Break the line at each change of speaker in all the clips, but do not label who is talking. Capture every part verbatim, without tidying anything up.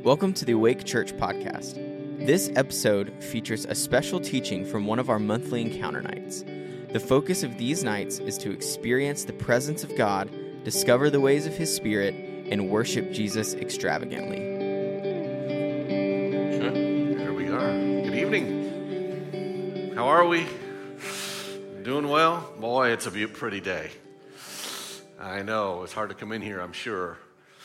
Welcome to the Awake Church podcast. This episode features a special teaching from one of our monthly encounter nights. The focus of these nights is to experience the presence of God, discover the ways of His Spirit, and worship Jesus extravagantly.
There we are. Good evening. How are we? Doing well? Boy, it's a be- pretty day. I know, it's hard to come in here, I'm sure.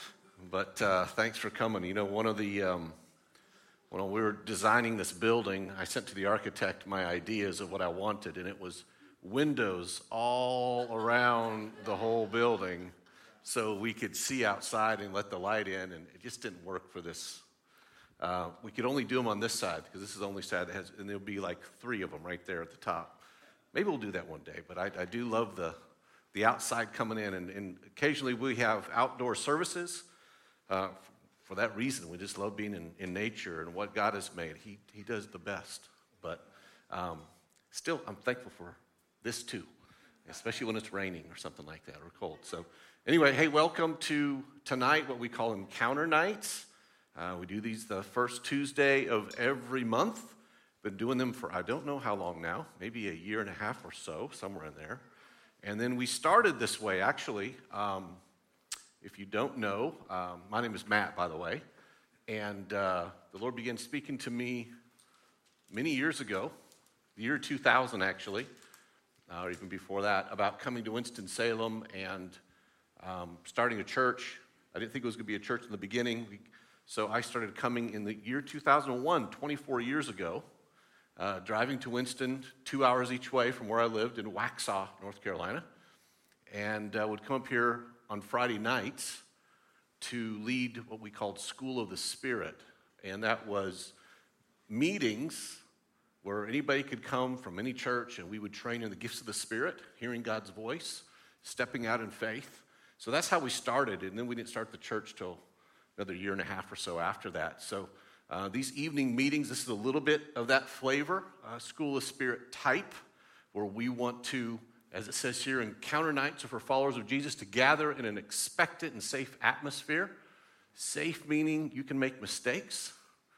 But uh, thanks for coming. You know, one of the, um, when we were designing this building, I sent to the architect my ideas of what I wanted, and it was windows all around the whole building so we could see outside and let the light in, and it just didn't work for this. Uh, we could only do them on this side, because this is the only side that has, and there'll be like three of them right there at the top. Maybe we'll do that one day, but I, I do love the, the outside coming in, and, and occasionally we have outdoor services. Uh, for that reason, we just love being in, in nature and what God has made. He He does the best. But um, still, I'm thankful for this too, especially when it's raining or something like that or cold. So anyway, hey, welcome to tonight, what we call Encounter Nights. Uh, we do these the first Tuesday of every month. Been doing them for I don't know how long now, maybe a year and a half or so, somewhere in there. And then we started this way, actually. Um, If you don't know, um, my name is Matt, by the way, and uh, the Lord began speaking to me many years ago, the year two thousand actually, uh, or even before that, about coming to Winston-Salem and um, starting a church. I didn't think it was going to be a church in the beginning, so I started coming in the year two thousand one, twenty-four years ago, uh, driving to Winston, two hours each way from where I lived in Waxhaw, North Carolina, and uh, would come up here on Friday nights to lead what we called School of the Spirit. And that was meetings where anybody could come from any church, and we would train in the gifts of the Spirit, hearing God's voice, stepping out in faith. So that's how we started, and then we didn't start the church till another year and a half or so after that. So uh, these evening meetings, this is a little bit of that flavor, uh, School of Spirit type, where we want to, as it says here, encounter nights are for followers of Jesus to gather in an expectant and safe atmosphere. Safe meaning you can make mistakes,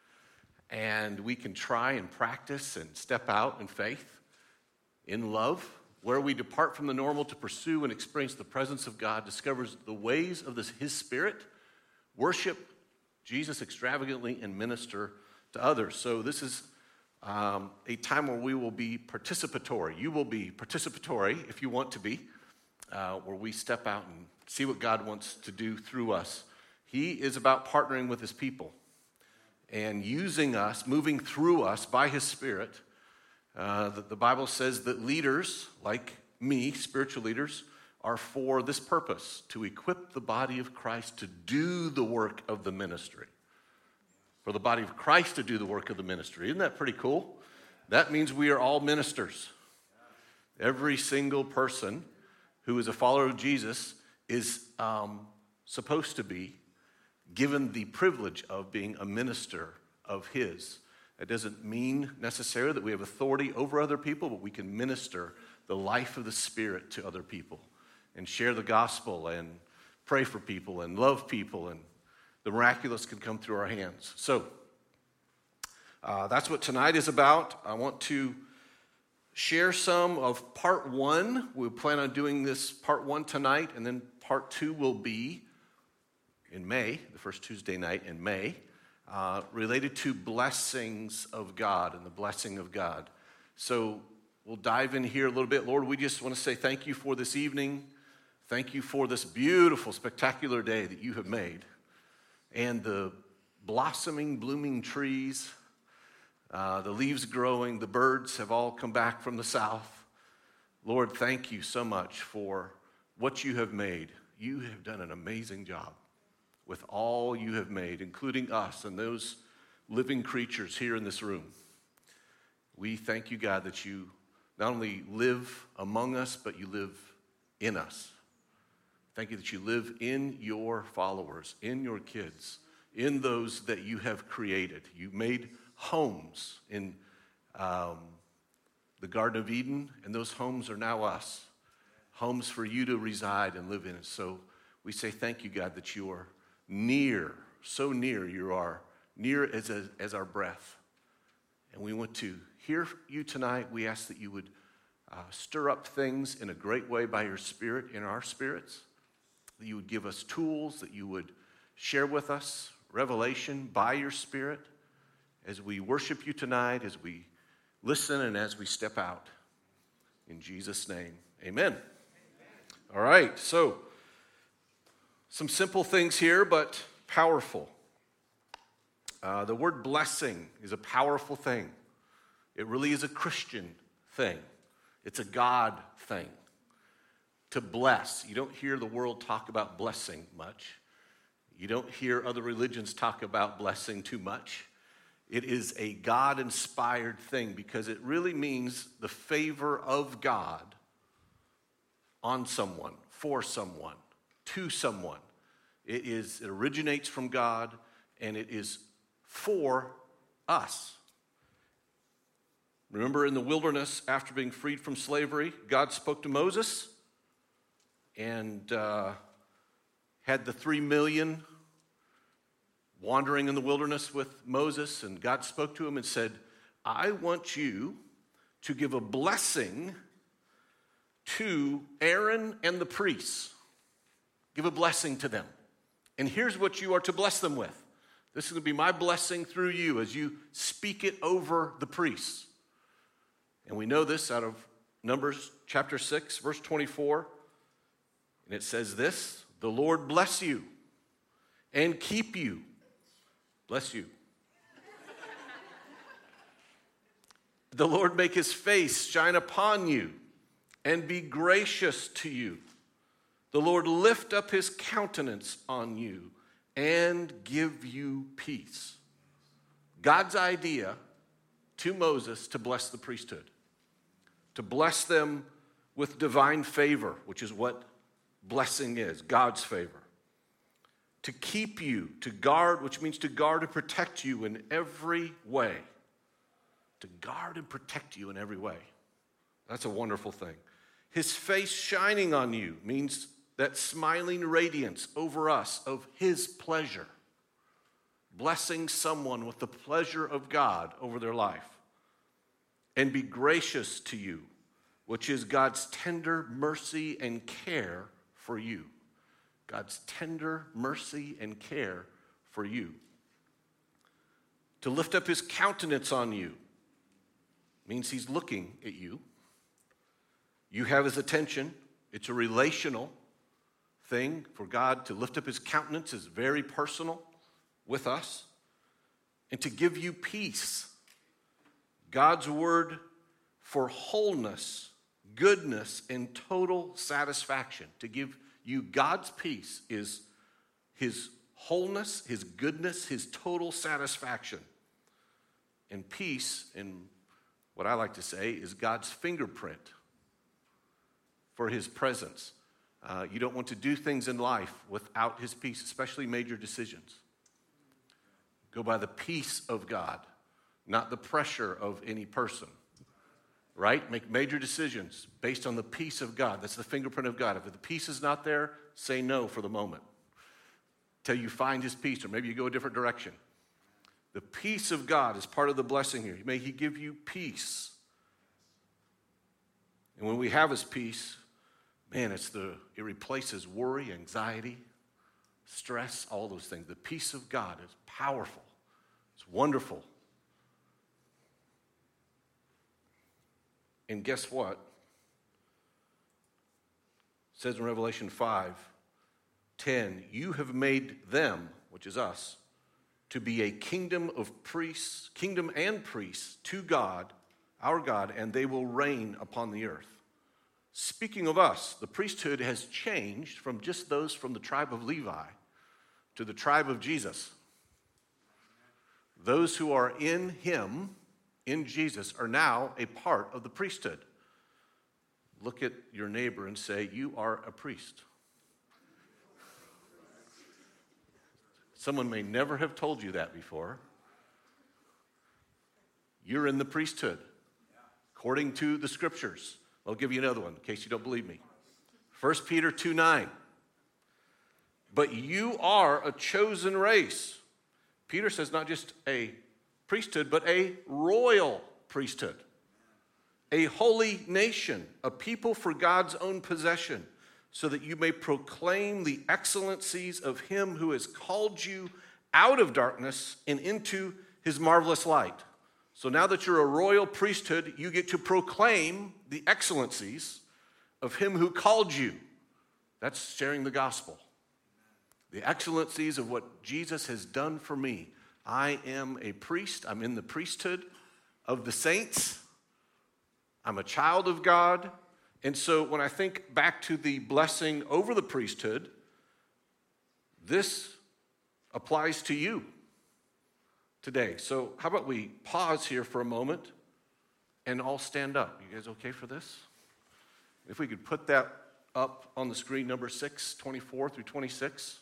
and we can try and practice and step out in faith, in love, where we depart from the normal to pursue and experience the presence of God, discovers the ways of this, His Spirit, worship Jesus extravagantly, and minister to others. So this is Um, a time where we will be participatory. You will be participatory if you want to be, uh, where we step out and see what God wants to do through us. He is about partnering with His people and using us, moving through us by His Spirit. Uh, the, the Bible says that leaders, like me, spiritual leaders, are for this purpose, to equip the body of Christ to do the work of the ministry. For the body of Christ to do the work of the ministry. Isn't that pretty cool? That means we are all ministers. Every single person who is a follower of Jesus is um, supposed to be given the privilege of being a minister of His. It doesn't mean necessarily that we have authority over other people, but we can minister the life of the Spirit to other people and share the gospel and pray for people and love people, and the miraculous can come through our hands. So uh, that's what tonight is about. I want to share some of part one. We plan on doing this part one tonight, and then part two will be in May, the first Tuesday night in May, uh, related to blessings of God and the blessing of God. So we'll dive in here a little bit. Lord, we just want to say thank you for this evening. Thank you for this beautiful, spectacular day that you have made. And the blossoming, blooming trees, uh, the leaves growing, the birds have all come back from the south. Lord, thank you so much for what you have made. You have done an amazing job with all you have made, including us and those living creatures here in this room. We thank you, God, that you not only live among us, but you live in us. Thank you that you live in your followers, in your kids, in those that you have created. You made homes in um, the Garden of Eden, and those homes are now us. Homes for you to reside and live in. So we say thank you, God, that you are near, so near you are near as, a, as our breath. And we want to hear you tonight. We ask that you would uh, stir up things in a great way by your Spirit in our spirits, that you would give us tools, that you would share with us revelation by your Spirit as we worship you tonight, as we listen, and as we step out. In Jesus' name, amen. Amen. All right, so some simple things here, but powerful. Uh, the word blessing is a powerful thing. It really is a Christian thing. It's a God thing. To bless. You don't hear the world talk about blessing much. You don't hear other religions talk about blessing too much. It is a God-inspired thing because it really means the favor of God on someone, for someone, to someone. It is. It originates from God, and it is for us. Remember in the wilderness, after being freed from slavery, God spoke to Moses and uh, had the three million wandering in the wilderness with Moses, and God spoke to him and said, I want you to give a blessing to Aaron and the priests. Give a blessing to them. And here's what you are to bless them with. This is going to be my blessing through you as you speak it over the priests. And we know this out of Numbers chapter six, verse twenty-four. And it says this, the Lord bless you and keep you. Bless you. The Lord make his face shine upon you and be gracious to you. The Lord lift up his countenance on you and give you peace. God's idea to Moses to bless the priesthood, to bless them with divine favor, which is what blessing is, God's favor. To keep you, to guard, which means to guard and protect you in every way. To guard and protect you in every way. That's a wonderful thing. His face shining on you means that smiling radiance over us of his pleasure. Blessing someone with the pleasure of God over their life. And be gracious to you, which is God's tender mercy and care for you. God's tender mercy and care for you. To lift up his countenance on you means he's looking at you. You have his attention. It's a relational thing for God to lift up his countenance is very personal with us. And to give you peace. God's word for wholeness, goodness, and total satisfaction. To give you God's peace is his wholeness, his goodness, his total satisfaction. And peace, in what I like to say, is God's fingerprint for his presence. Uh, you don't want to do things in life without his peace, especially major decisions. Go by the peace of God, not the pressure of any person. Right? Make major decisions based on the peace of God. That's the fingerprint of God. If the peace is not there, say no for the moment. Till you find his peace, or maybe you go a different direction. The peace of God is part of the blessing here. May he give you peace. And when we have his peace, man, it's the it replaces worry, anxiety, stress, all those things. The peace of God is powerful. It's wonderful. And guess what? It says in Revelation five ten, you have made them, which is us, to be a kingdom of priests, kingdom and priests to God, our God, and they will reign upon the earth. Speaking of us, the priesthood has changed from just those from the tribe of Levi to the tribe of Jesus. Those who are in him, in Jesus, are now a part of the priesthood. Look at your neighbor and say, you are a priest. Someone may never have told you that before. You're in the priesthood, according to the scriptures. I'll give you another one in case you don't believe me. First Peter two nine. But you are a chosen race, Peter says not just a priesthood, but a royal priesthood, a holy nation, a people for God's own possession, so that you may proclaim the excellencies of him who has called you out of darkness and into his marvelous light. So now that you're a royal priesthood, you get to proclaim the excellencies of him who called you. That's sharing the gospel. The excellencies of what Jesus has done for me. I am a priest. I'm in the priesthood of the saints. I'm a child of God. And so when I think back to the blessing over the priesthood, this applies to you today. So how about we pause here for a moment and all stand up? You guys okay for this? If we could put that up on the screen, number six, twenty-four through twenty-six.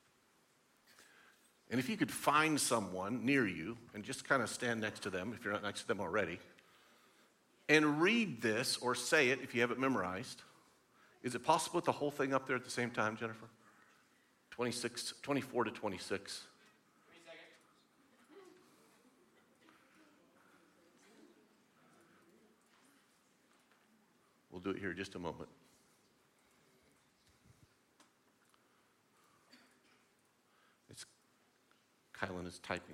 And if you could find someone near you and just kind of stand next to them, if you're not next to them already, and read this or say it if you have it memorized. Is it possible to put the whole thing up there at the same time, Jennifer? twenty-six, twenty-four to twenty-six. We'll do it here in just a moment. It's Kylan is typing.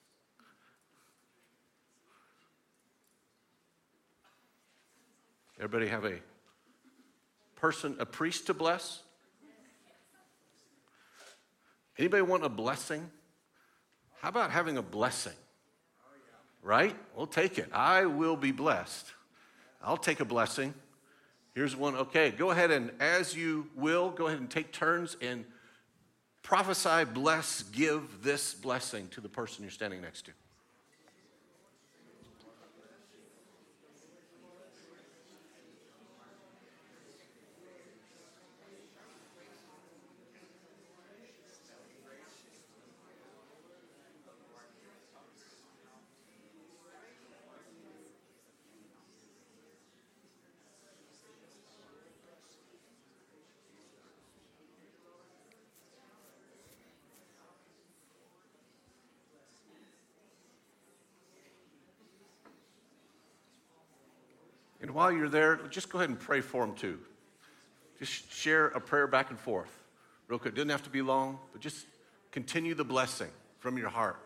Everybody have a person, a priest to bless? Anybody want a blessing? How about having a blessing? Right? We'll take it. I will be blessed. I'll take a blessing. Here's one. Okay, go ahead and as you will, go ahead and take turns and prophesy, bless, give this blessing to the person you're standing next to. And while you're there, just go ahead and pray for them too. Just share a prayer back and forth. Real quick. It doesn't have to be long, but just continue the blessing from your heart.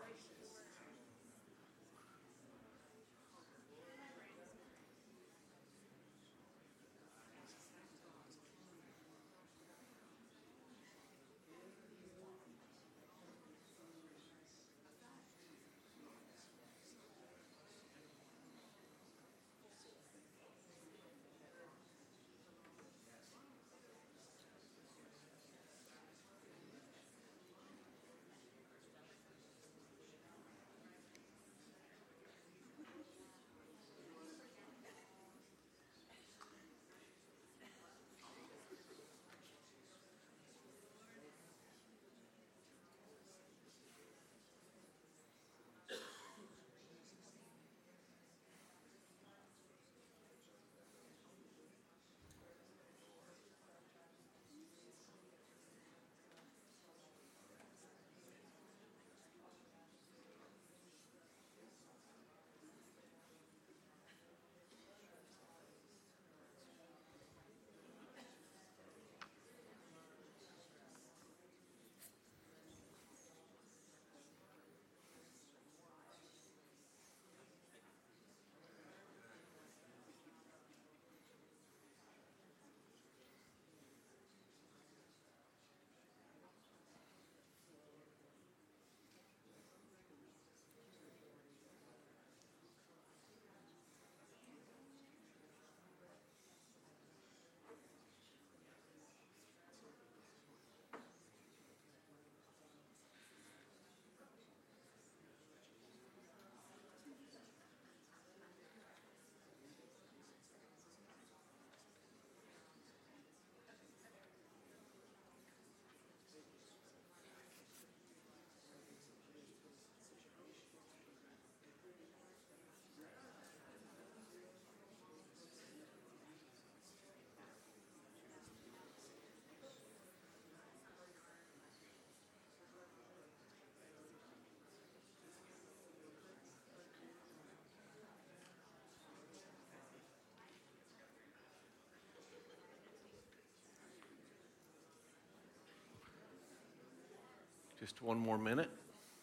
Just one more minute.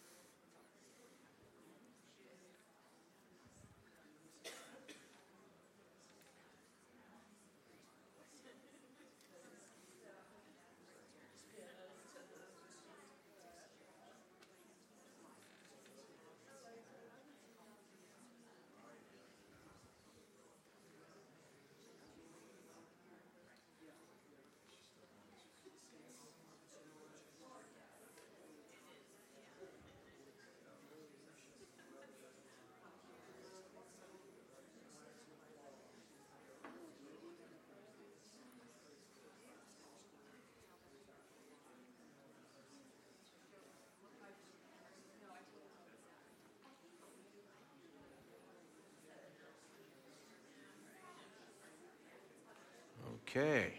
Okay.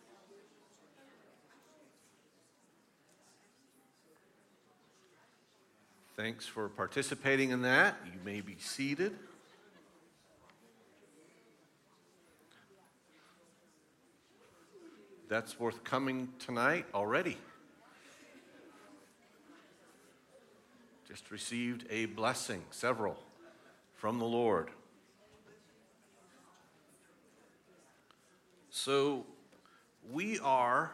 Thanks for participating in that. You may be seated. That's forthcoming tonight already. Just received a blessing, several, from the Lord. So we are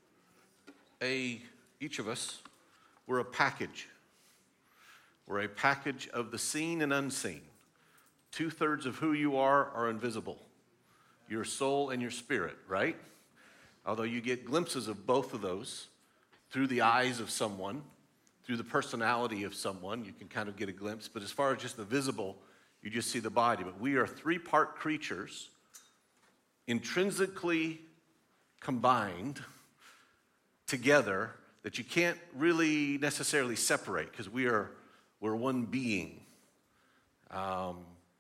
a, each of us, we're a package. We're a package of the seen and unseen. Two-thirds of who you are are invisible. Your soul and your spirit, right? Although you get glimpses of both of those through the eyes of someone, through the personality of someone, you can kind of get a glimpse. But as far as just the visible, you just see the body. But we are three-part creatures, intrinsically combined together, that you can't really necessarily separate, because we are we're one being. Um,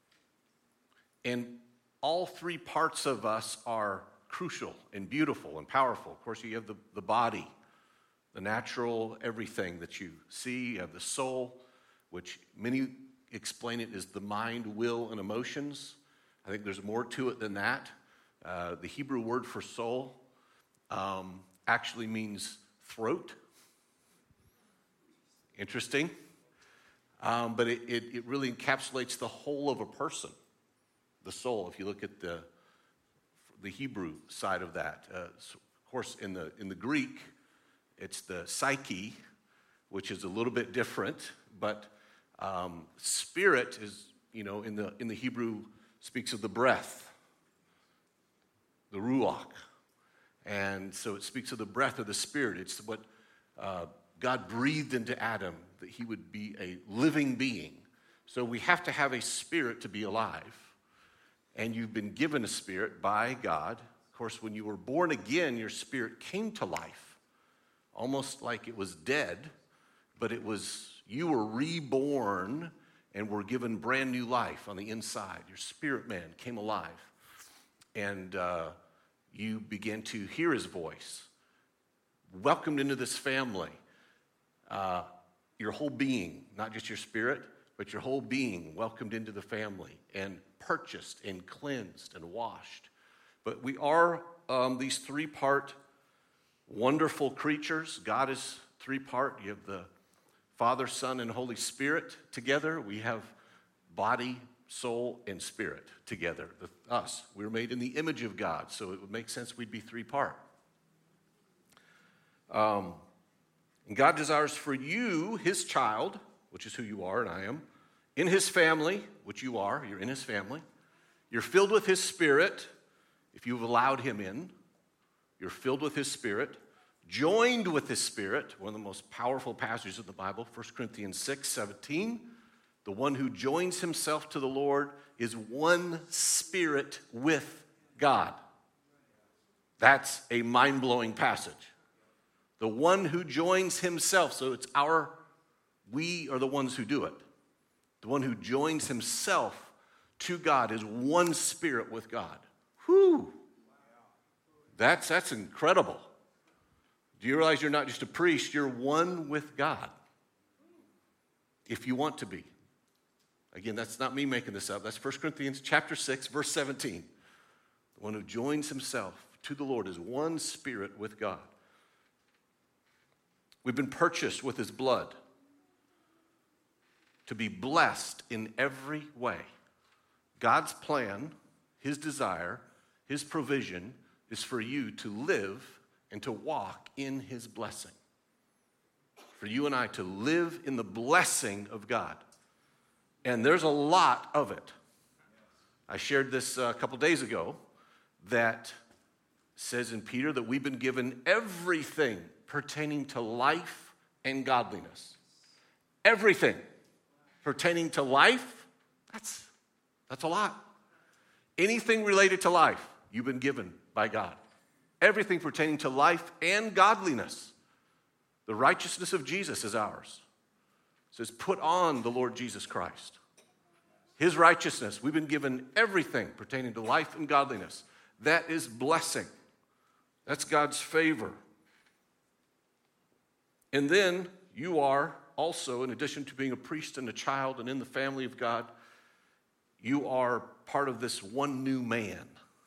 and all three parts of us are crucial and beautiful and powerful. Of course, you have the, the body, the natural everything that you see. You have the soul, which many explain it as the mind, will, and emotions. I think there's more to it than that. Uh, the Hebrew word for soul um, actually means throat. Interesting. Um, but it, it, it really encapsulates the whole of a person, the soul, if you look at the the Hebrew side of that. Uh, so of course, in the in the Greek, it's the psyche, which is a little bit different, but um, spirit is, you know, in the in the Hebrew speaks of the breath, the ruach. And so it speaks of the breath of the spirit. It's what uh, God breathed into Adam, that he would be a living being. So we have to have a spirit to be alive. And you've been given a spirit by God. Of course, when you were born again, your spirit came to life, almost like it was dead, but it was, you were reborn and were given brand new life on the inside. Your spirit man came alive. And uh, you began to hear his voice, welcomed into this family. Uh, your whole being, not just your spirit, but your whole being welcomed into the family and purchased and cleansed and washed. But we are um, these three-part wonderful creatures. God is three-part. You have the Father, Son, and Holy Spirit together. We have body, soul, and spirit together. The, us. We were made in the image of God, so it would make sense we'd be three-part. Um, and God desires for you, his child, which is who you are and I am, in his family, which you are, you're in his family. You're filled with his spirit, if you've allowed him in. You're filled with his spirit, joined with his spirit, one of the most powerful passages of the Bible, First Corinthians six seventeen. The one who joins himself to the Lord is one spirit with God. That's a mind-blowing passage. The one who joins himself, so it's our, we are the ones who do it. The one who joins himself to God is one spirit with God. Whew. That's, that's incredible. Do you realize you're not just a priest, you're one with God? If you want to be. Again, that's not me making this up. That's First Corinthians chapter six, verse seventeen. The one who joins himself to the Lord is one spirit with God. We've been purchased with his blood to be blessed in every way. God's plan, his desire, his provision is for you to live and to walk in his blessing. For you and I to live in the blessing of God. And there's a lot of it. I shared this a couple days ago that says in Peter that we've been given everything pertaining to life and godliness. Everything pertaining to life, that's, that's a lot. Anything related to life, you've been given by God. Everything pertaining to life and godliness. The righteousness of Jesus is ours. It says, put on the Lord Jesus Christ. His righteousness, we've been given everything pertaining to life and godliness. That is blessing. That's God's favor. And then you are also, in addition to being a priest and a child and in the family of God, you are part of this one new man.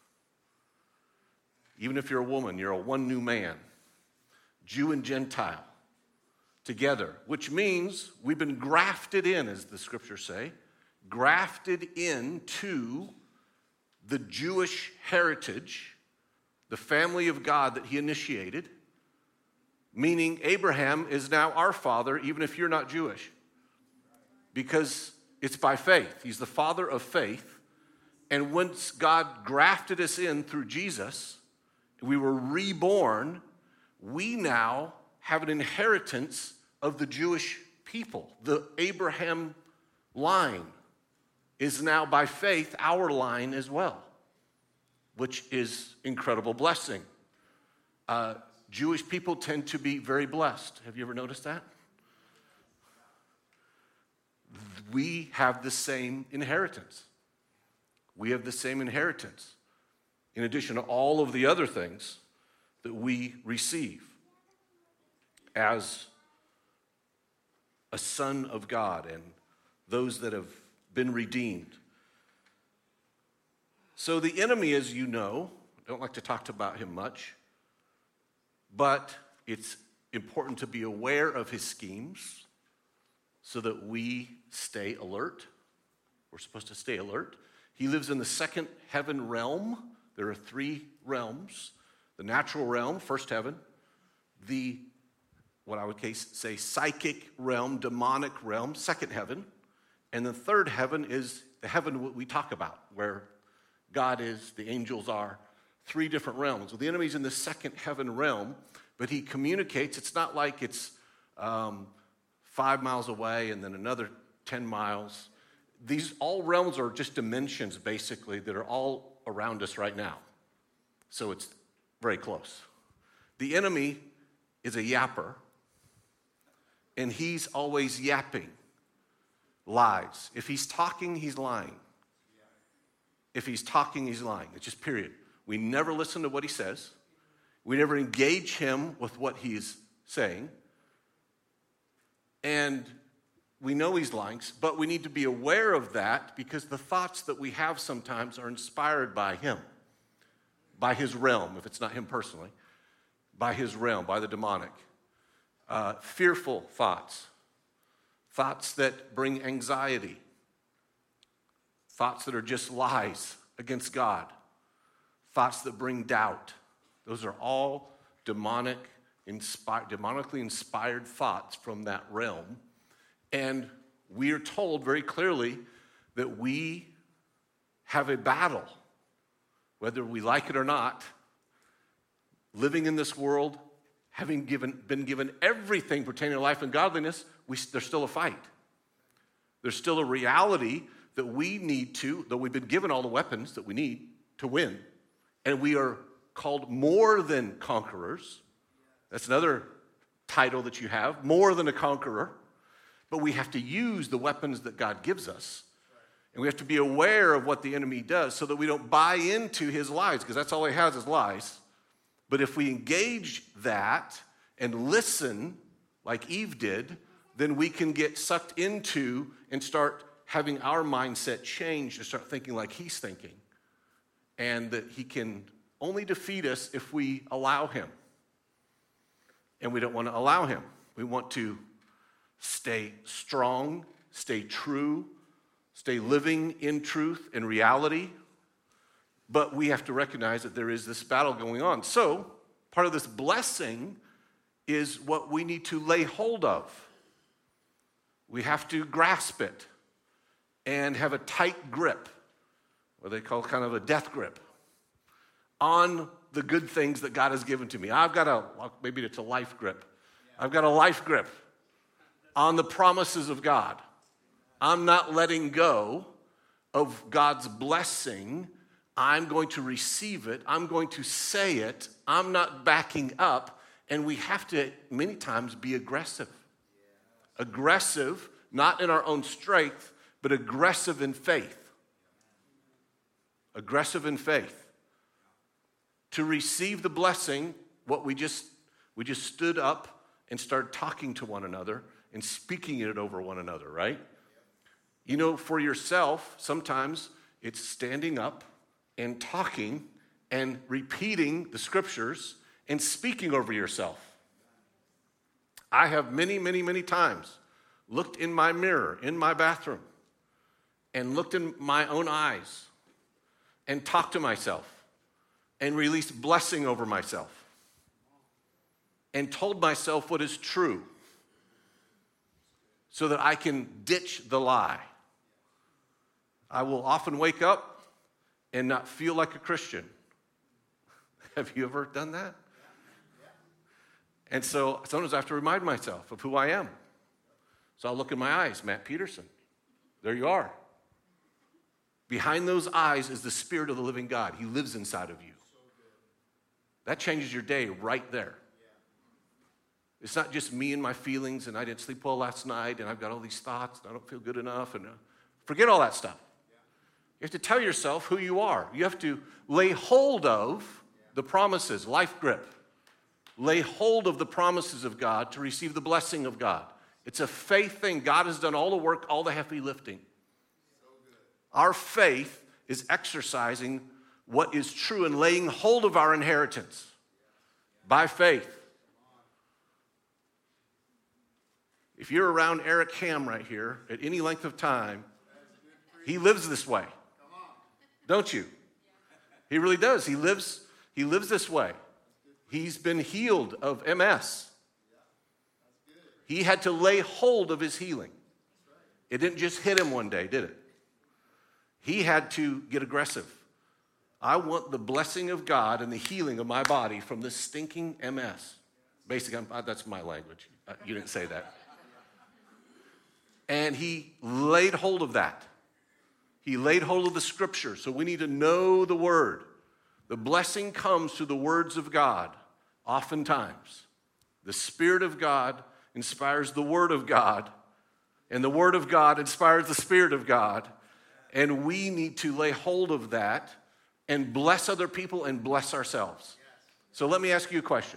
Even if you're a woman, you're a one new man. Jew and Gentile together, which means we've been grafted in, as the scriptures say, grafted into the Jewish heritage, the family of God that he initiated, meaning Abraham is now our father, even if you're not Jewish, because it's by faith. He's the father of faith, and once God grafted us in through Jesus, we were reborn, we now have an inheritance of the Jewish people. The Abraham line is now by faith our line as well, which is incredible blessing. Uh, Jewish people tend to be very blessed. Have you ever noticed that? We have the same inheritance. We have the same inheritance, in addition to all of the other things that we receive as a son of God and those that have been redeemed. So the enemy, as you know, I don't like to talk about him much, but it's important to be aware of his schemes so that we stay alert. We're supposed to stay alert. He lives in the second heaven realm. There are three realms. The natural realm, first heaven. The, what I would say, psychic realm, demonic realm, second heaven. And the third heaven is the heaven we talk about, where God is, the angels are, three different realms. Well, the enemy's in the second heaven realm, but he communicates. It's not like it's um, five miles away and then another ten miles. These all realms are just dimensions, basically, that are all around us right now. So it's very close. The enemy is a yapper, and he's always yapping lies. If he's talking, he's lying. If he's talking, he's lying. It's just period. We never listen to what he says. We never engage him with what he's saying. And we know he's lying, but we need to be aware of that because the thoughts that we have sometimes are inspired by him, by his realm, if it's not him personally, by his realm, by the demonic. Uh, fearful thoughts, thoughts that bring anxiety, thoughts that are just lies against God, thoughts that bring doubt. Those are all demonic, inspired, demonically inspired thoughts from that realm. And we are told very clearly that we have a battle, whether we like it or not, living in this world, having given, been given everything pertaining to life and godliness, we, there's still a fight. There's still a reality that we need to, though we've been given all the weapons that we need to win, and we are called more than conquerors. That's another title that you have, more than a conqueror. But we have to use the weapons that God gives us. And we have to be aware of what the enemy does so that we don't buy into his lies, because that's all he has is lies. But if we engage that and listen like Eve did, then we can get sucked into and start having our mindset change to start thinking like he's thinking. And that he can only defeat us if we allow him. And we don't want to allow him. We want to stay strong, stay true, stay living in truth and reality. But we have to recognize that there is this battle going on. So, part of this blessing is what we need to lay hold of. We have to grasp it and have a tight grip, what they call kind of a death grip, on the good things that God has given to me. I've got a, maybe it's a life grip. I've got a life grip on the promises of God. I'm not letting go of God's blessing. I'm going to receive it. I'm going to say it. I'm not backing up. And we have to, many times, be aggressive. Aggressive, not in our own strength, but aggressive in faith. Aggressive in faith. To receive the blessing, what we just, we just stood up and started talking to one another and speaking it over one another, right? You know, for yourself, sometimes it's standing up and talking and repeating the scriptures and speaking over yourself. I have many, many, many times looked in my mirror, in my bathroom, and looked in my own eyes and talked to myself and released blessing over myself and told myself what is true so that I can ditch the lie. I will often wake up and not feel like a Christian. Have you ever done that? And so sometimes I have to remind myself of who I am. So I'll look in my eyes, Matt Peterson. There you are. Behind those eyes is the Spirit of the living God. He lives inside of you. That changes your day right there. It's not just me and my feelings, and I didn't sleep well last night, and I've got all these thoughts, and I don't feel good enough, and uh, forget all that stuff. You have to tell yourself who you are. You have to lay hold of the promises, life grip. Lay hold of the promises of God to receive the blessing of God. It's a faith thing. God has done all the work, all the heavy lifting. Our faith is exercising what is true and laying hold of our inheritance by faith. If you're around Eric Ham right here at any length of time, he lives this way. Don't you? He really does. He lives, he lives this way. He's been healed of M S. He had to lay hold of his healing. It didn't just hit him one day, did it? He had to get aggressive. I want the blessing of God and the healing of my body from this stinking M S. Basically, I'm, that's my language. You didn't say that. And he laid hold of that. He laid hold of the scripture. So we need to know the word. The blessing comes through the words of God, oftentimes. The Spirit of God inspires the word of God, and the word of God inspires the Spirit of God. And we need to lay hold of that and bless other people and bless ourselves. So let me ask you a question.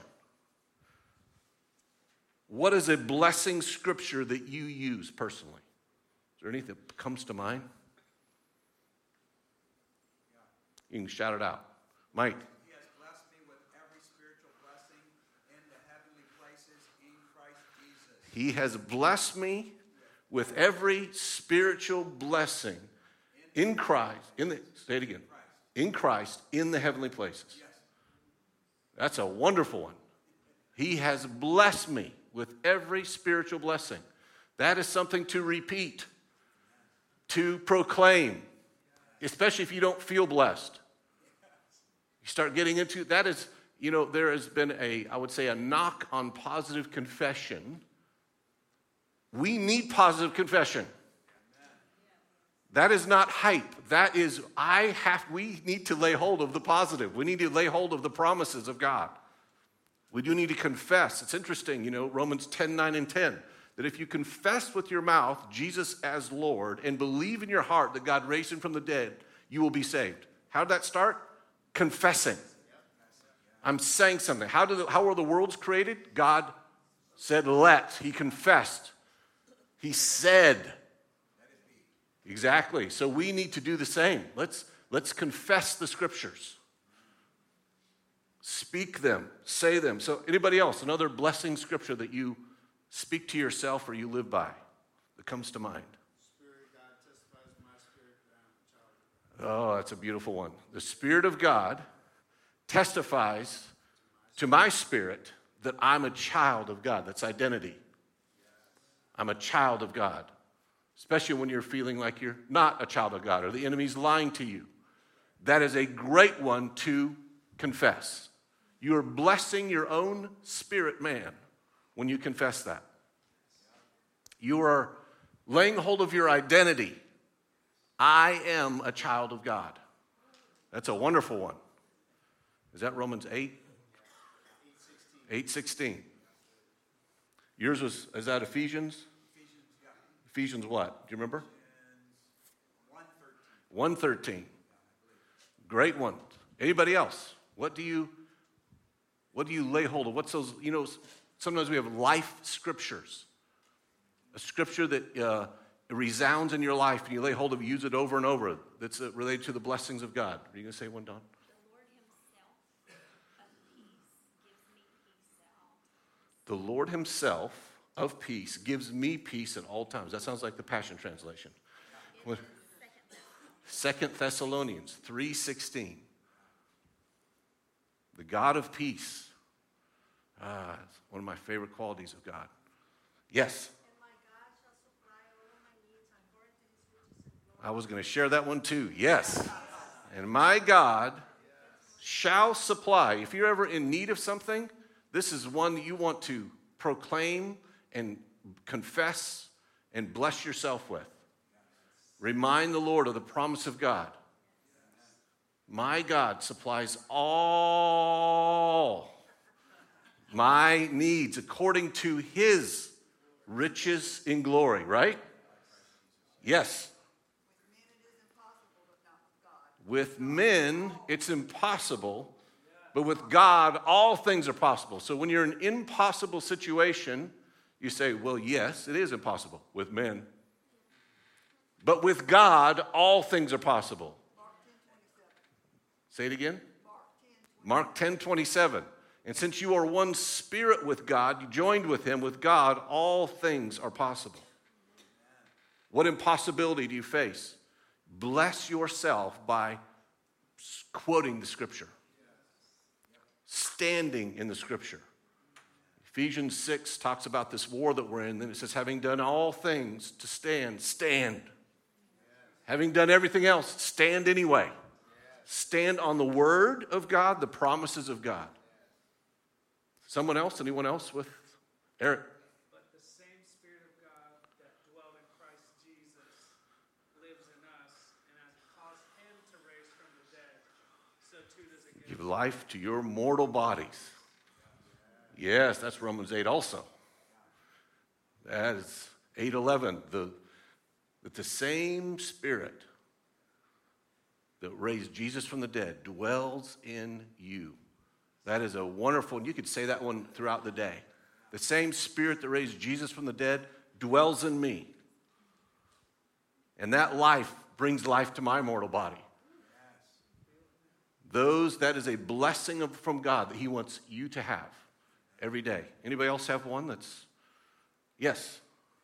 What is a blessing scripture that you use personally? Is there anything that comes to mind? You can shout it out. Mike.
He has blessed me with every spiritual blessing in the heavenly places in Christ Jesus.
He has blessed me with every spiritual blessing in Christ. In the, say it again. In Christ, in the heavenly places. That's a wonderful one. He has blessed me with every spiritual blessing. That is something to repeat, to proclaim, especially if you don't feel blessed. You start getting into, that is, you know, there has been a, I would say, a knock on positive confession. We need positive confession. That is not hype. That is, I have, we need to lay hold of the positive. We need to lay hold of the promises of God. We do need to confess. It's interesting, you know, Romans ten, nine, and ten, that if you confess with your mouth Jesus as Lord and believe in your heart that God raised him from the dead, you will be saved. How did that start? Confessing. I'm saying something. How, did the, how were the worlds created? God said, let. He confessed. He said. Exactly. So we need to do the same. Let's, let's confess the scriptures. Speak them. Say them. So anybody else, another blessing scripture that you speak to yourself or you live by that comes to mind?
Spirit of God testifies to my spirit that I'm a child of God.
Oh, that's a beautiful one. The Spirit of God testifies to my spirit that I'm a child of God. That's identity. I'm a child of God. Especially when you're feeling like you're not a child of God or the enemy's lying to you. That is a great one to confess. You are blessing your own spirit man when you confess that. You are laying hold of your identity. I am a child of God. That's a wonderful one. Is that Romans eight? eight sixteen. Yours was, is that Ephesians? Ephesians what? Do you remember? one thirteen. Great one. Anybody else? What do you what do you lay hold of? What's those, you know, sometimes we have life scriptures. A scripture that uh, resounds in your life and you lay hold of, use it over and over. That's uh, related to the blessings of God. Are you going to say one, Don? The Lord himself of peace gives me peace at all times. That sounds like the Passion Translation. What? Second Thessalonians three sixteen. The God of peace. Ah, it's one of my favorite qualities of God. Yes? I was going to share that one too. Yes. And my God shall supply. If you're ever in need of something, this is one that you want to proclaim and confess and bless yourself with. Remind the Lord of the promise of God. My God supplies all my needs according to his riches in glory, right? Yes. With men, it's impossible, but with God, all things are possible. So when you're in an impossible situation, you say, well, yes, it is impossible with men. But with God, all things are possible. Say it again. Mark ten twenty-seven. And since you are one spirit with God, you joined with him, with God, all things are possible. What impossibility do you face? Bless yourself by quoting the scripture. Standing in the scripture. Ephesians six talks about this war that we're in. Then it says, having done all things to stand, stand. Having done everything else, stand anyway. Stand on the word of God, the promises of God. Someone else? Anyone else with Eric?
But the same Spirit of God that dwelt in Christ Jesus lives in us and has caused him to raise from the dead. So too does it give
Give life to your mortal bodies. Yes, that's Romans eight also. That is eight eleven. The, that the same Spirit that raised Jesus from the dead dwells in you. That is a wonderful, and you could say that one throughout the day. The same Spirit that raised Jesus from the dead dwells in me. And that life brings life to my mortal body. Those, that is a blessing of, from God that he wants you to have every day. Anybody else have one that's, yes?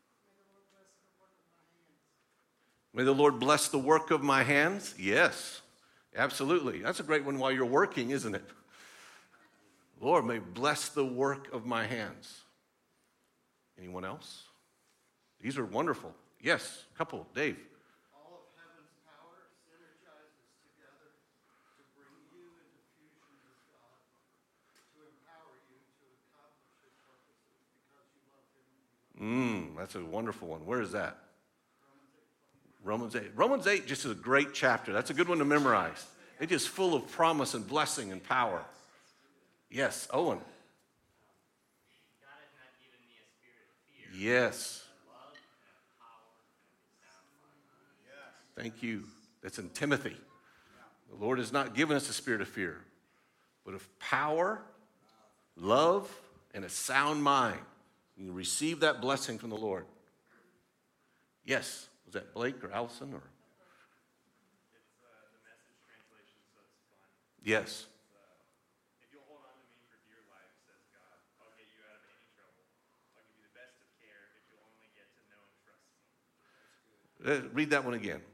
May the Lord bless the work of my hands. Yes, absolutely. That's a great one while you're working, isn't it? Lord, may bless the work of my hands. Anyone else? These are wonderful. Yes, a couple. Dave.
All of heaven's power synergizes together to bring you into fusion with God, to empower you to accomplish his purposes because you love him.
Mm, that's a wonderful one. Where is that? Romans eight. Romans eight just is a great chapter. That's a good one to memorize. It's just full of promise and blessing and power. Yes, Owen.
God has not given me a spirit of fear.
Yes.
But love and of power and of a sound mind.
Thank you. That's in Timothy. The Lord has not given us a spirit of fear, but of power, love, and a sound mind. You can receive that blessing from the Lord. Yes. Was that Blake or Allison? Or?
It's uh, the Message translation, so it's fun.
Yes.
If you'll hold on to me for dear life, says God, I'll get you out of any trouble. I'll give you the best of
Uh, read that one again.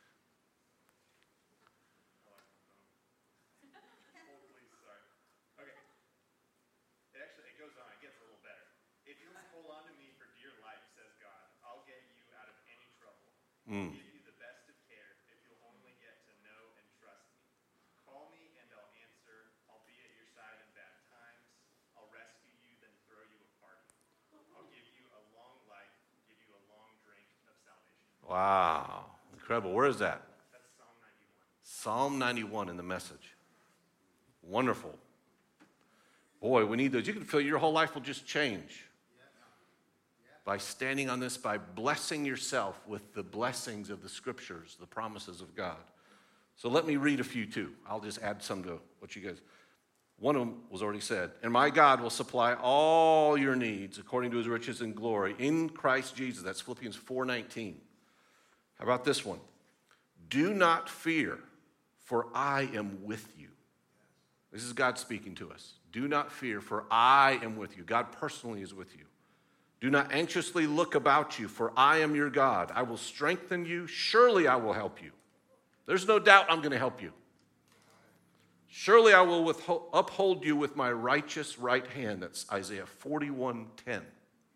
Mm. Give you the best of care if you'll only get to know and trust me. Call me and I'll answer. I'll be at your side in bad times. I'll rescue you, then throw you a party. I'll give you a long life, give you a long drink of salvation.
Wow. Incredible. Where is that?
That's Psalm ninety-one.
Psalm ninety-one in the Message. Wonderful. Boy, we need those. You can feel your whole life will just change. By standing on this, by blessing yourself with the blessings of the scriptures, the promises of God. So let me read a few too. I'll just add some to what you guys, one of them was already said. And my God will supply all your needs according to his riches and glory in Christ Jesus. That's Philippians four nineteen. How about this one? Do not fear, for I am with you. This is God speaking to us. Do not fear, for I am with you. God personally is with you. Do not anxiously look about you, for I am your God. I will strengthen you. Surely I will help you. There's no doubt I'm going to help you. Surely I will withhold, uphold you with my righteous right hand. That's Isaiah forty-one ten.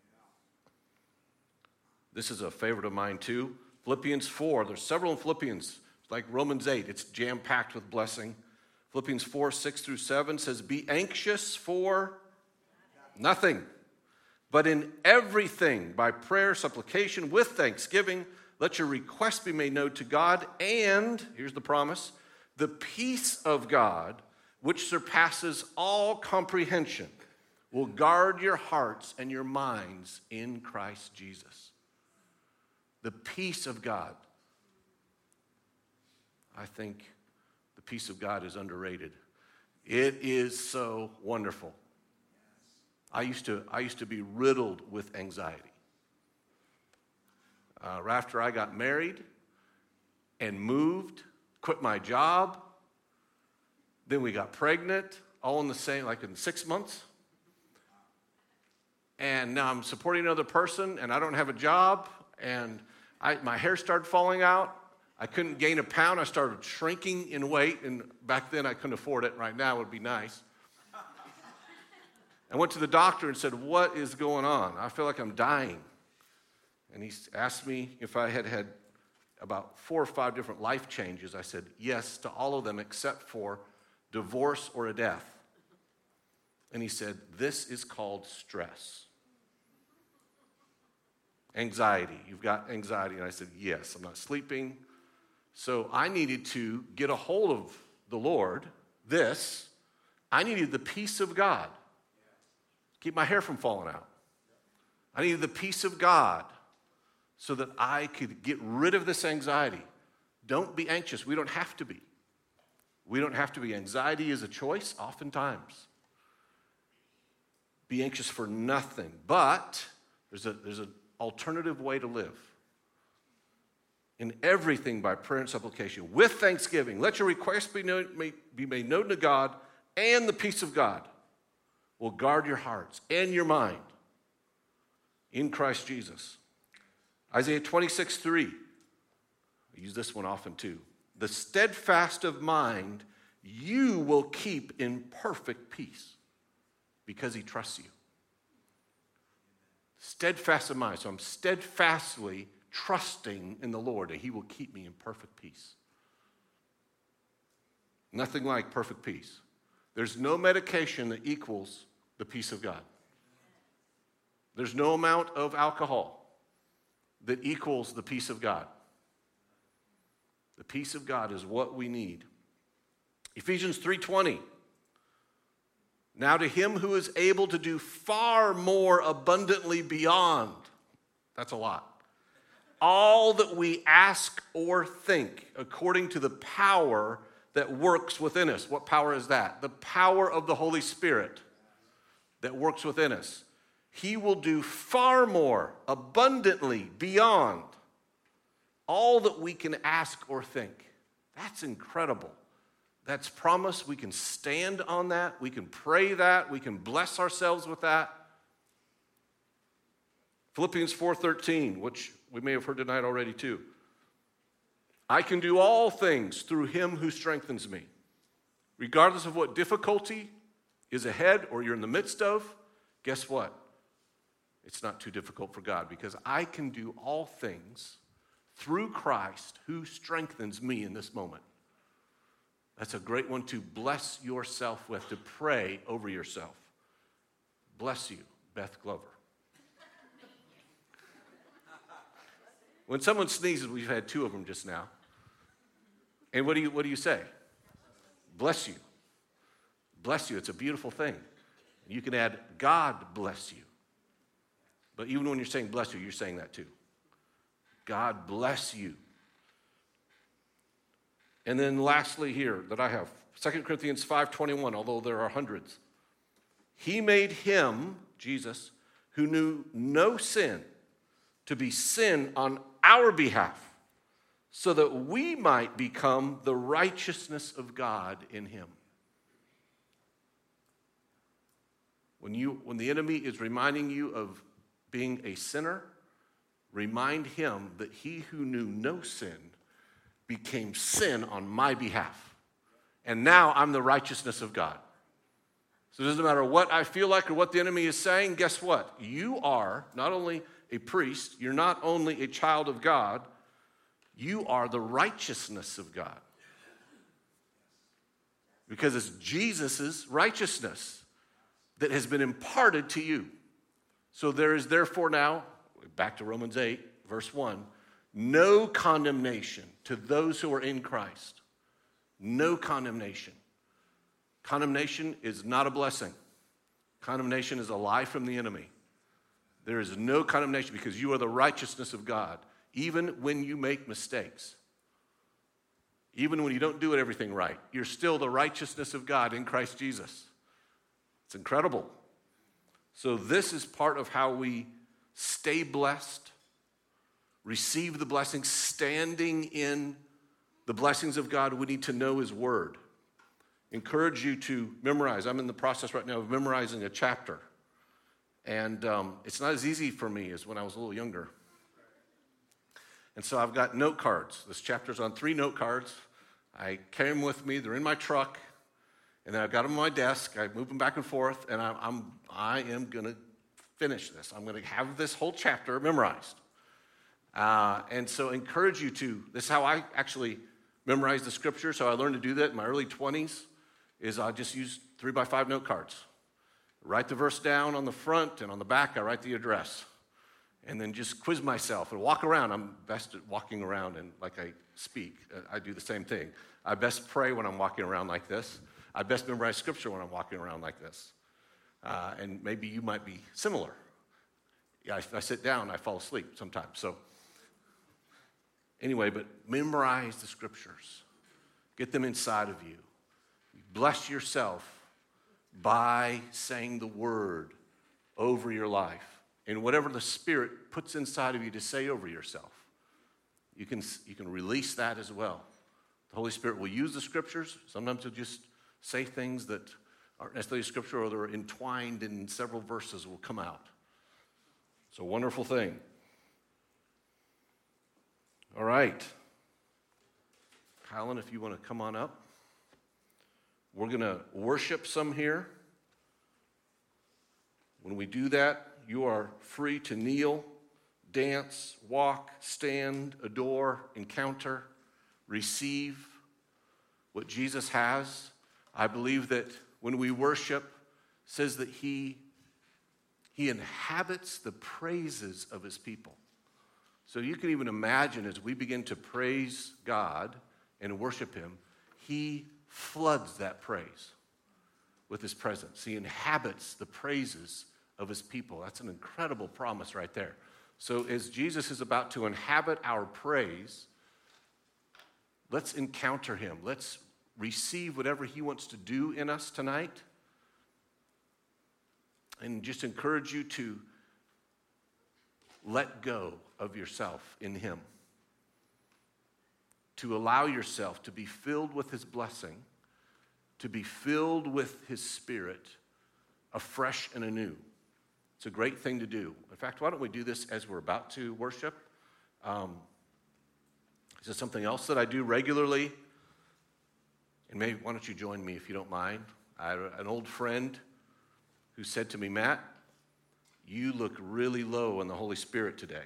This is a favorite of mine too. Philippians four. There's several in Philippians. Like Romans eight. It's jam-packed with blessing. Philippians four, six through seven says, be anxious for nothing. But in everything, by prayer, supplication, with thanksgiving, let your requests be made known to God. And, here's the promise, the peace of God, which surpasses all comprehension, will guard your hearts and your minds in Christ Jesus. The peace of God. I think the peace of God is underrated. It is so wonderful. I used to, I used to be riddled with anxiety. Uh, right after I got married and moved, quit my job, then we got pregnant, all in the same, like in six months. And now I'm supporting another person, and I don't have a job, and I, my hair started falling out. I couldn't gain a pound. I started shrinking in weight, and back then I couldn't afford it. Right now it would be nice. I went to the doctor and said, what is going on? I feel like I'm dying. And he asked me if I had had about four or five different life changes. I said, yes, to all of them except for divorce or a death. And he said, this is called stress. Anxiety. You've got anxiety. And I said, yes, I'm not sleeping. So I needed to get a hold of the Lord. This, I needed the peace of God. Keep my hair from falling out. I needed the peace of God so that I could get rid of this anxiety. Don't be anxious. We don't have to be. We don't have to be. Anxiety is a choice, oftentimes. Be anxious for nothing. But there's a, there's an alternative way to live. In everything by prayer and supplication, with thanksgiving, let your requests be, known, may, be made known to God, and the peace of God will guard your hearts and your mind in Christ Jesus. Isaiah twenty-six three. I use this one often too. The steadfast of mind you will keep in perfect peace because he trusts you. Steadfast of mind. So I'm steadfastly trusting in the Lord that he will keep me in perfect peace. Nothing like perfect peace. There's no medication that equals the peace of God. There's no amount of alcohol that equals the peace of God. The peace of God is what we need. Ephesians three twenty. Now to him who is able to do far more abundantly beyond, that's a lot, all that we ask or think according to the power that works within us. What power is that? The power of the Holy Spirit that works within us. He will do far more abundantly beyond all that we can ask or think. That's incredible. That's promise. We can stand on that. We can pray that. We can bless ourselves with that. Philippians four thirteen, which we may have heard tonight already too. I can do all things through him who strengthens me. Regardless of what difficulty is ahead or you're in the midst of, guess what? It's not too difficult for God because I can do all things through Christ who strengthens me in this moment. That's a great one to bless yourself with, to pray over yourself. Bless you, Beth Glover. When someone sneezes, we've had two of them just now. And what do you what do you say? Bless you. Bless you. It's a beautiful thing. You can add, God bless you. But even when you're saying bless you, you're saying that too. God bless you. And then lastly here that I have, Second Corinthians five twenty-one, although there are hundreds. He made him, Jesus, who knew no sin, to be sin on our behalf, so that we might become the righteousness of God in him. When you, when the enemy is reminding you of being a sinner, remind him that he who knew no sin became sin on my behalf. And now I'm the righteousness of God. So it doesn't matter what I feel like or what the enemy is saying, guess what? You are not only a priest, you're not only a child of God, you are the righteousness of God. Because it's Jesus' righteousness that has been imparted to you. So there is therefore now, back to Romans eight, verse one, no condemnation to those who are in Christ. No condemnation. Condemnation is not a blessing. Condemnation is a lie from the enemy. There is no condemnation because you are the righteousness of God, even when you make mistakes. Even when you don't do everything right, you're still the righteousness of God in Christ Jesus. It's incredible. So this is part of how we stay blessed, receive the blessings, standing in the blessings of God. We need to know his word. Encourage you to memorize. I'm in the process right now of memorizing a chapter. And um, it's not as easy for me as when I was a little younger. And so I've got note cards. This chapter's on three note cards. I carry them with me. They're in my truck. And then I've got them on my desk. I move them back and forth. And I'm, I'm, I am going to finish this. I'm going to have this whole chapter memorized. Uh, and so encourage you to. This is how I actually memorize the scripture. So I learned to do that in my early twenties. Is I just use three by five note cards. Write the verse down on the front, and on the back I write the address. And then just quiz myself and walk around. I'm best at walking around, and like I speak, I do the same thing. I best pray when I'm walking around like this. I best memorize scripture when I'm walking around like this. Uh, and maybe you might be similar. Yeah, I, I sit down, I fall asleep sometimes. So anyway, but memorize the scriptures. Get them inside of you. Bless yourself by saying the word over your life. And whatever the Spirit puts inside of you to say over yourself, you can, you can release that as well. The Holy Spirit will use the scriptures. Sometimes he'll just say things that aren't necessarily scripture or they're entwined in several verses will come out. It's a wonderful thing. All right. Kylan, if you want to come on up. We're going to worship some here. When we do that, you are free to kneel, dance, walk, stand, adore, encounter, receive what Jesus has. I believe that when we worship, it says that he, he inhabits the praises of his people. So you can even imagine as we begin to praise God and worship him, he floods that praise with his presence. He inhabits the praises of his people. That's an incredible promise right there. So as Jesus is about to inhabit our praise, let's encounter him. Let's receive whatever he wants to do in us tonight. And just encourage you to let go of yourself in him. To allow yourself to be filled with his blessing, to be filled with his Spirit afresh and anew. It's a great thing to do. In fact, why don't we do this as we're about to worship? Um, He said, something else that I do regularly, and maybe why don't you join me if you don't mind? I have an old friend who said to me, Matt, you look really low in the Holy Spirit today.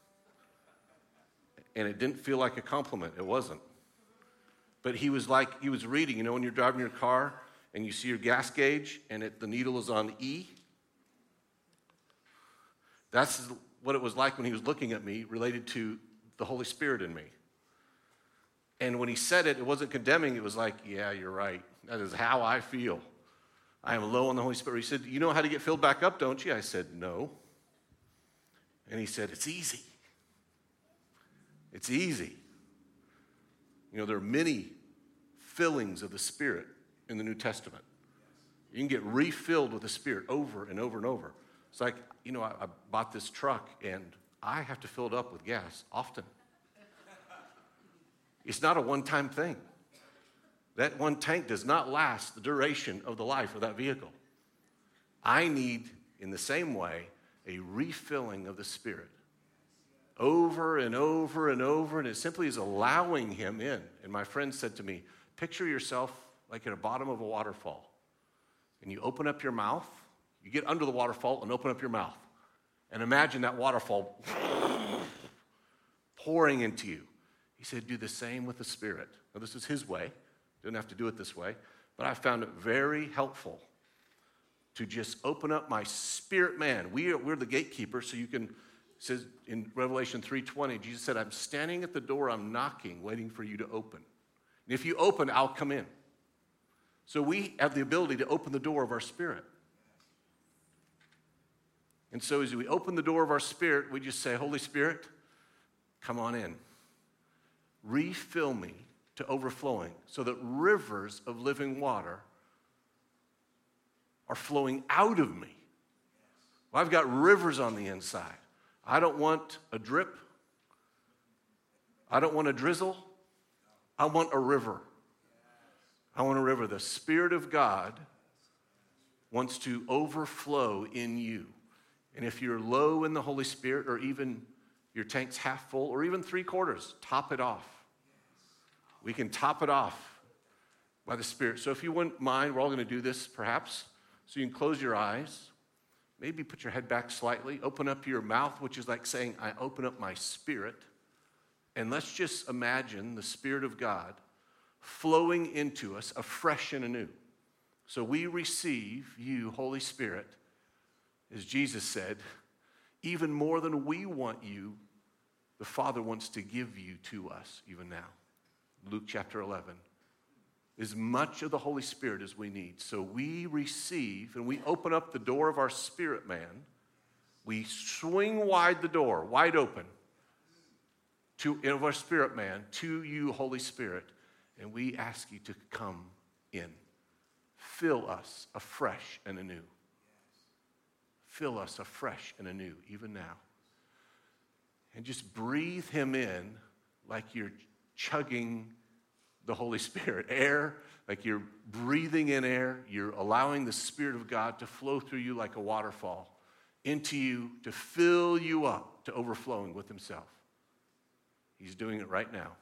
And it didn't feel like a compliment. It wasn't. But he was like, he was reading, you know, when you're driving your car and you see your gas gauge and it, the needle is on E. That's what it was like when he was looking at me related to the Holy Spirit in me. And when he said it, it wasn't condemning. It was like, yeah, you're right. That is how I feel. I am low on the Holy Spirit. He said, you know how to get filled back up, don't you? I said, no. And he said, it's easy. It's easy. You know, there are many fillings of the Spirit in the New Testament. You can get refilled with the Spirit over and over and over. It's like, you know, I, I bought this truck and I have to fill it up with gas often. It's not a one-time thing. That one tank does not last the duration of the life of that vehicle. I need, in the same way, a refilling of the Spirit. Over and over and over, and it simply is allowing him in. And my friend said to me, picture yourself like at the bottom of a waterfall. And you open up your mouth, you get under the waterfall and open up your mouth. And imagine that waterfall pouring into you. He said, do the same with the Spirit. Now, this is his way. Didn't have to do it this way. But I found it very helpful to just open up my spirit man. We are, we're the gatekeeper, so you can, it says in Revelation three twenty, Jesus said, I'm standing at the door, I'm knocking, waiting for you to open. And if you open, I'll come in. So we have the ability to open the door of our spirit. And so as we open the door of our spirit, we just say, Holy Spirit, come on in. Refill me to overflowing so that rivers of living water are flowing out of me. Well, I've got rivers on the inside. I don't want a drip. I don't want a drizzle. I want a river. I want a river. The Spirit of God wants to overflow in you. And if you're low in the Holy Spirit, or even your tank's half full, or even three quarters, top it off. We can top it off by the Spirit. So if you wouldn't mind, we're all going to do this perhaps. So you can close your eyes. Maybe put your head back slightly. Open up your mouth, which is like saying, I open up my spirit. And let's just imagine the Spirit of God flowing into us afresh and anew. So we receive you, Holy Spirit, as Jesus said, even more than we want you, the Father wants to give you to us even now. Luke chapter eleven. As much of the Holy Spirit as we need. So we receive and we open up the door of our spirit man. We swing wide the door, wide open, to of our spirit man, to you, Holy Spirit, and we ask you to come in. Fill us afresh and anew. Fill us afresh and anew, even now. And just breathe him in like you're chugging the Holy Spirit. Air, like you're breathing in air. You're allowing the Spirit of God to flow through you like a waterfall into you, to fill you up to overflowing with himself. He's doing it right now.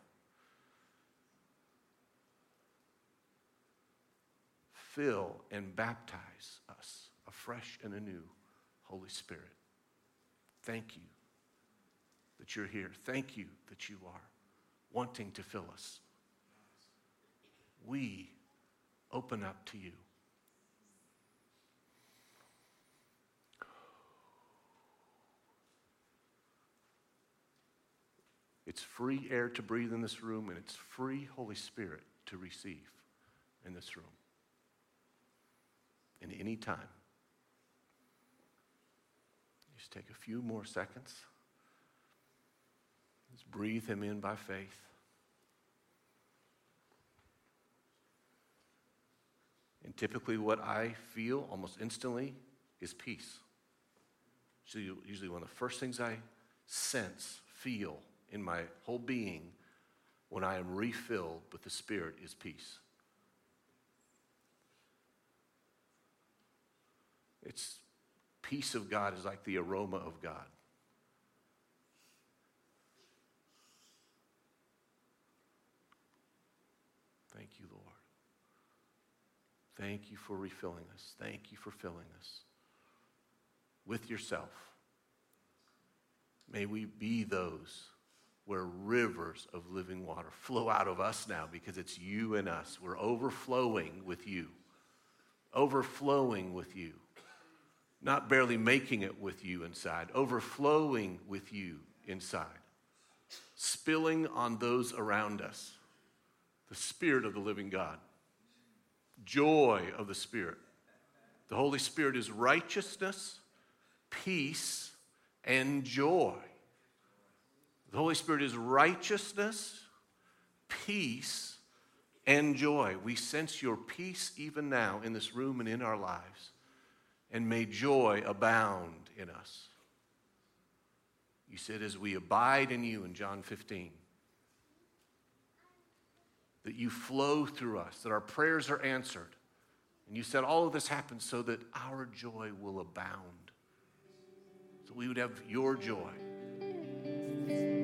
Fill and baptize us afresh and anew, Holy Spirit. Thank you that you're here. Thank you that you are wanting to fill us. We open up to you. It's free air to breathe in this room, and it's free Holy Spirit to receive in this room. And any time. Just take a few more seconds. Just breathe him in by faith. And typically what I feel almost instantly is peace. So usually one of the first things I sense, feel in my whole being when I am refilled with the Spirit is peace. It's peace of God is like the aroma of God. Thank you, Lord. Thank you for refilling us. Thank you for filling us with yourself. May we be those where rivers of living water flow out of us now, because it's you and us. We're overflowing with you. Overflowing with you. Not barely making it with you inside. Overflowing with you inside. Spilling on those around us. The Spirit of the living God. Joy of the Spirit. The Holy Spirit is righteousness, peace, and joy. The Holy Spirit is righteousness, peace, and joy. We sense your peace even now in this room and in our lives. And may joy abound in us. You said, as we abide in you in John fifteen, that you flow through us, that our prayers are answered. And you said all of this happens so that our joy will abound. So we would have your joy.